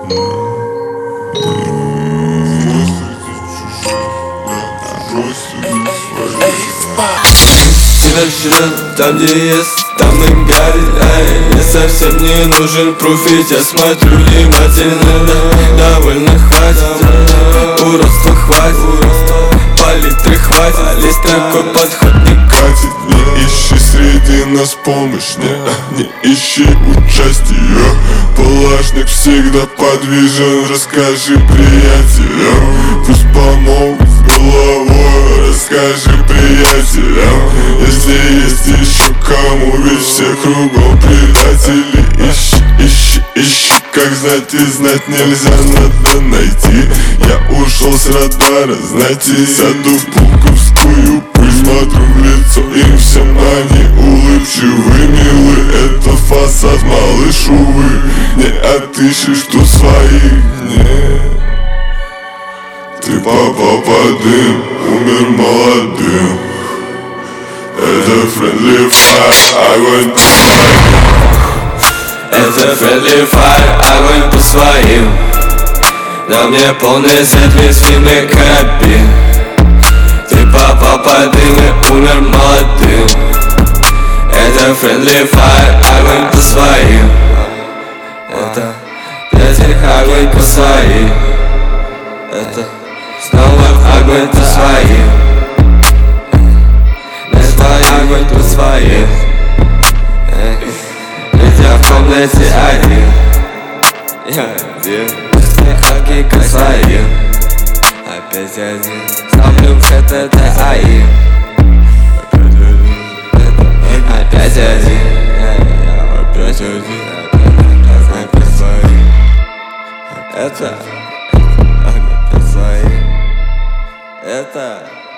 Всегда вечером, там где есть, там и горит, эй. Мне совсем не нужен профит, я смотрю внимательно, да. Довольно хватит, уродства хватит, палитры хватит, здесь такой подход не катит. Не ищи среди нас помощь, не ищи участия. Палашник всегда подвижен, расскажи приятелям. Пусть помогут с головой, расскажи приятелям. Если есть еще кому, ведь все кругом предатели. Ищи, как знать и знать нельзя, надо найти. Я ушел с радара, знаете, сяду в пулковскую пыль. Смотрю в лицо им всем, они улыбчивы, милы. Это фасад, малыш, увы, не отыщешь тут своих, нет. Ты попал под дым, умер молодым. Это friendly fire, огонь по своим. Это friendly fire, огонь по своим. На мне полный свет, весь фильме карабин. Ты попал под дым и умер молодым. Это friendly fire, огонь по своим. Это ветер, огонь по своим. Это снова огонь по своим. Огонь по своим. Ведь я в комнате один. Я один. Огонь по своим. Опять один. Ставлю в ХТТ-АИ. Опять один. Опять один. Опять своим. Это огонь по своим. Это